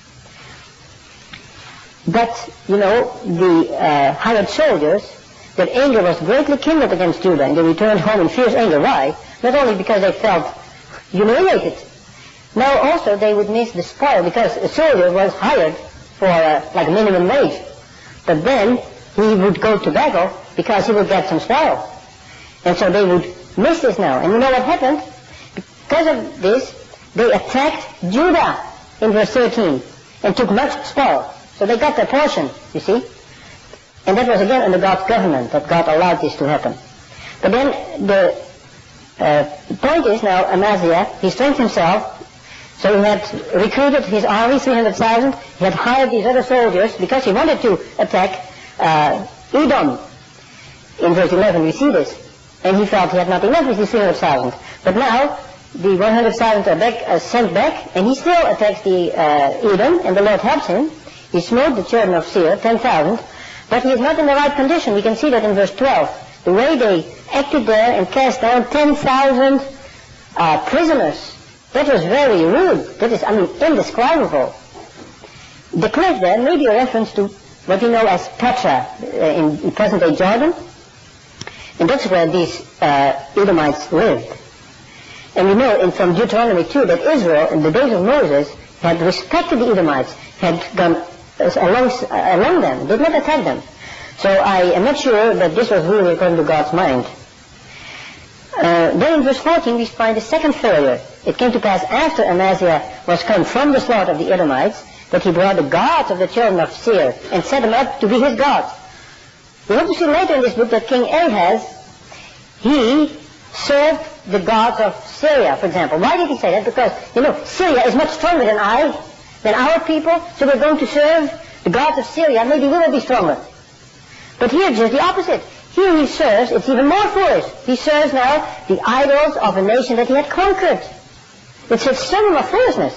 But, you know, the uh, hired soldiers, that anger was greatly kindled against Judah, and they returned home in fierce anger. Why? Not only because they felt humiliated. Now also they would miss the spoil, because a soldier was hired for uh, like minimum wage. But then he would go to battle because he would get some spoil. And so they would miss this now. And you know what happened? Because of this, they attacked Judah in verse thirteen and took much spoil. So they got their portion, you see. And that was again under God's government that God allowed this to happen. But then the uh, point is now Amaziah, he strengthened himself. So he had recruited his army, three hundred thousand. He had hired these other soldiers because he wanted to attack uh, Edom. In verse eleven we see this. And he felt he had not enough with his three hundred thousand. But now the one hundred thousand are back, uh, sent back, and he still attacks the uh, Edom, and the Lord helps him. He smote the children of Seir, ten thousand. But he is not in the right condition. We can see that in verse twelve. The way they acted there and cast down ten thousand uh, prisoners. That was very rude. That is, I mean, indescribable. The cliff there may be a reference to what we know as Petra uh, in, in present-day Jordan. And that's where these uh, Edomites lived. And we know in, from Deuteronomy two that Israel, in the days of Moses, had respected the Edomites, had gone uh, along, uh, along them, did not attack them. So I am not sure that this was really according to God's mind. Uh, then in verse fourteen we find a second failure. It came to pass after Amaziah was come from the slaughter of the Edomites that he brought the gods of the children of Seir and set them up to be his gods. We hope to see later in this book that King Ahaz, he served the gods of Syria, for example. Why did he say that? Because, you know, Syria is much stronger than I, than our people, so we're going to serve the gods of Syria. Maybe we will be stronger. But here just the opposite. Here he serves, it's even more foolish. He serves now the idols of a nation that he had conquered. It's a symbol of foolishness.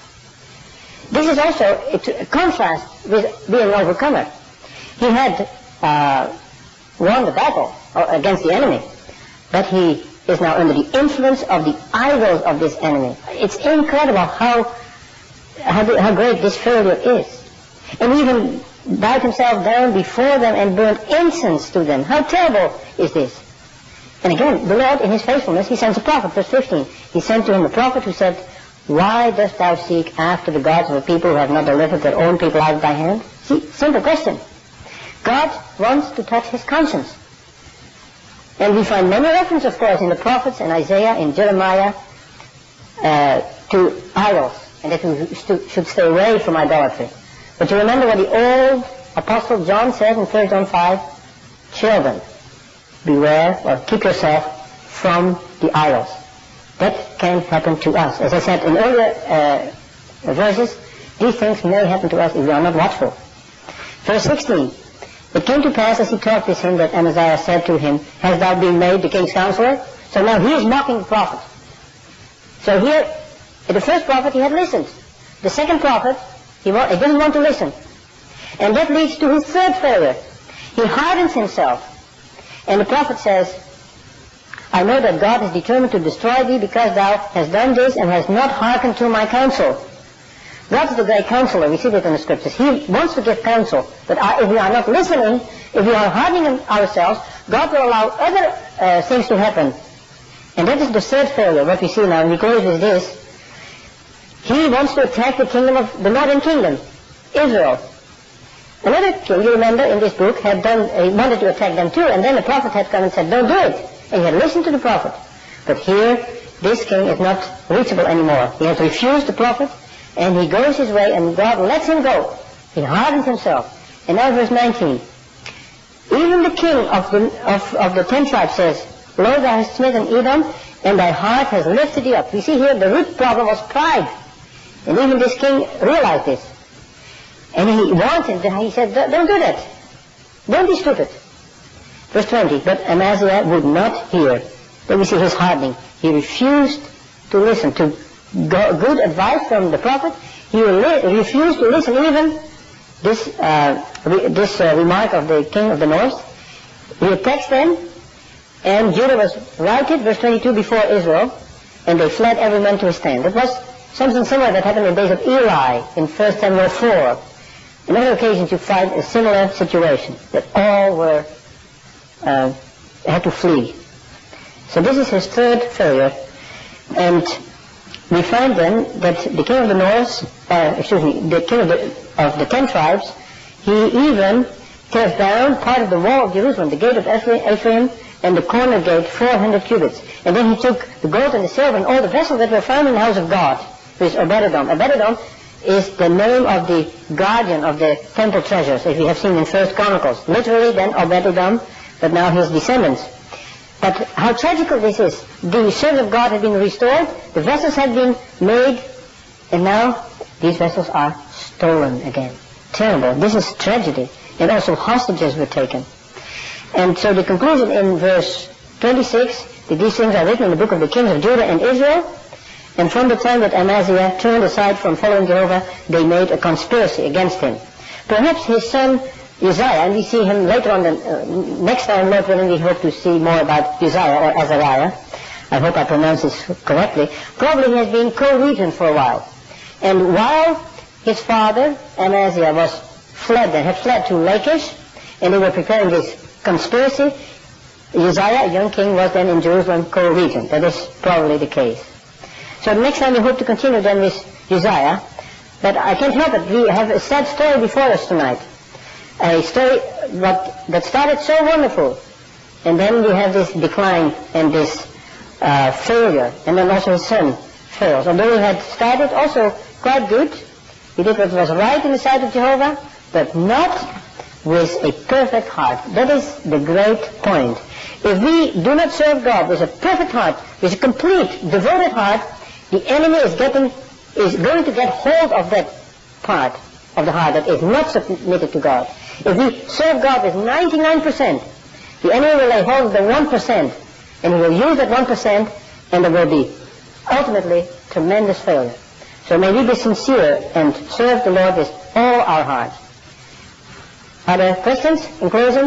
This is also a contrast with being an overcomer. He had uh, won the battle against the enemy, but he is now under the influence of the idols of this enemy. It's incredible how how, how great this failure is. And he even bowed himself down before them and burned incense to them. How terrible is this? And again, the Lord in his faithfulness, he sends a prophet, verse fifteen. He sent to him a prophet who said, "Why dost thou seek after the gods of a people who have not delivered their own people out of thy hand?" See, simple question. God wants to touch his conscience. And we find many references, of course, in the prophets, in Isaiah, in Jeremiah, uh, to idols, and that we should stay away from idolatry. But you remember what the old Apostle John said in First John five? Children, beware or keep yourself from the idols. That can happen to us. As I said in earlier uh, verses, these things may happen to us if we are not watchful. Verse sixteen. It came to pass as he talked with him that Amaziah said to him, "Hast thou been made the king's counselor?" So now he is mocking the prophet. So here, in the first prophet he had listened. The second prophet, he, wa- he didn't want to listen. And that leads to his third failure. He hardens himself. And the prophet says, "I know that God has determined to destroy thee because thou hast done this and hast not hearkened to my counsel." God is the great counselor. We see that in the scriptures. He wants to give counsel. But if we are not listening, if we are hardening ourselves, God will allow other uh, things to happen. And that is the third failure, what we see now. And we close with this. He wants to attack the kingdom of the northern kingdom, Israel. Another king, you remember, in this book, had done, he wanted to attack them too. And then the prophet had come and said, "Don't do it." And he had listened to the prophet. But here, this king is not reachable anymore. He has refused the prophet. And he goes his way, and God lets him go. He hardens himself. And now verse nineteen. Even the king of the, of, of the ten tribes says, "Lo, thou hast smitten Edom, and thy heart has lifted thee up." We see here the root problem was pride. And even this king realized this. And he warned him. He said, "Don't do that. Don't be stupid." Verse twenty. But Amaziah would not hear. Then we see his hardening. He refused to listen to Go, good advice from the prophet. He li- refused to listen even this uh, re- this uh, remark of the king of the north. He attacks them, and Judah was routed, verse twenty-two, before Israel, and they fled every man to his stand. That was something similar that happened in the days of Eli in First Samuel four. On other occasions you find a similar situation, that all were uh, had to flee. So this is his third failure, and we find then that the king of the north, uh, excuse me, the king of the, of the ten tribes, he even tears down part of the wall of Jerusalem, the gate of Ephraim, and the corner gate, four hundred cubits. And then he took the gold and the silver and all the vessels that were found in the house of God, with Obed-Edom. Obed-Edom is the name of the guardian of the temple treasures, as we have seen in First Chronicles. Literally then Obed-Edom, but now his descendants. But how tragical this is. The service of God had been restored, the vessels had been made, and now these vessels are stolen again. Terrible. This is tragedy. And also hostages were taken. And so the conclusion in verse twenty-six, that these things are written in the book of the kings of Judah and Israel, and from the time that Amaziah turned aside from following Jehovah, they made a conspiracy against him. Perhaps his son Uzziah, and we see him later on, the, uh, next time, Lord willing, we hope to see more about Uzziah or Azariah. I hope I pronounce this correctly. Probably has been co-regent for a while. And while his father, Amaziah, was fled, they had fled to Lachish, and they were preparing this conspiracy, Uzziah, a young king, was then in Jerusalem co-regent. That is probably the case. So next time we hope to continue then with Uzziah, but I can't help it. We have a sad story before us tonight. A story that, that started so wonderful, and then we have this decline and this uh, failure, and then also his son fails. Although he had started also quite good, he did what was right in the sight of Jehovah, but not with a perfect heart. That is the great point. If we do not serve God with a perfect heart, with a complete, devoted heart, the enemy is getting, is going to get hold of that part of the heart that is not submitted to God. If we serve God with ninety-nine percent, the enemy will lay hold of the one percent, and he will use that one percent, and there will be ultimately tremendous failure. So may we be sincere and serve the Lord with all our hearts. Are there questions in closing?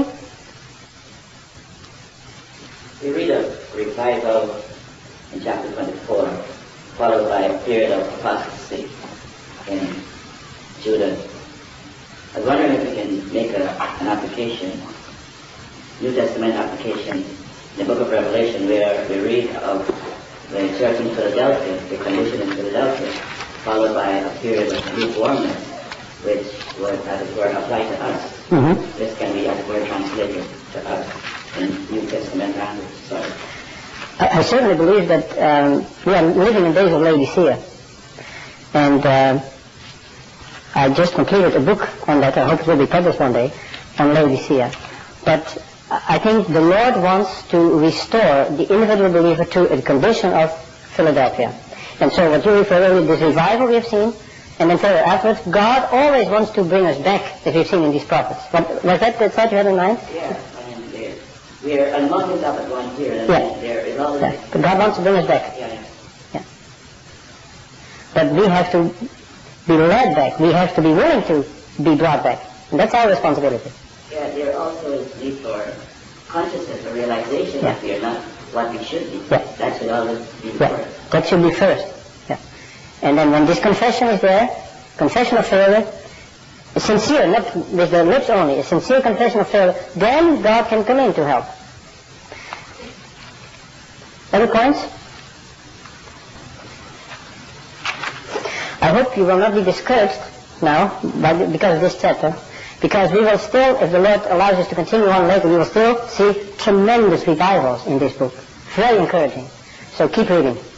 We read of revival in chapter twenty-four, followed by a period of apostasy in Judah. I was wondering if we can make a, an application, New Testament application, in the book of Revelation, where we read of the church in Philadelphia, the condition in Philadelphia, followed by a period of lukewarmness, which would, as it were, apply to us. Mm-hmm. This can be, as it were, translated to us in New Testament language. Sorry. I, I certainly believe that um, we are living in days of Laodicea. And uh, I just completed a book on that. I hope it will be published one day, on Laodicea. But I think the Lord wants to restore the individual believer to a condition of Philadelphia. And so what you refer to, this revival we have seen, and then further afterwards, God always wants to bring us back, as we've seen in these prophets. What, was that the thought you had in mind? Yeah, I mean, we're, we're unmounted up at one here, and yeah. there is always... Yeah. But God wants to bring us back. Yeah, yeah. Yeah. But we have to be led back. We have to be willing to be brought back. And that's our responsibility. Yeah, there also is need for consciousness or realization Yeah. that we are not what we should be. Yeah. That should always be Yeah. first. That should be first. Yeah. And then when this confession is there, confession of failure, a sincere, not with the lips only, a sincere confession of failure, then God can come in to help. Other points? I hope you will not be discouraged now by the, because of this chapter, because we will still, if the Lord allows us to continue on later, we will still see tremendous revivals in this book. Very encouraging. So keep reading.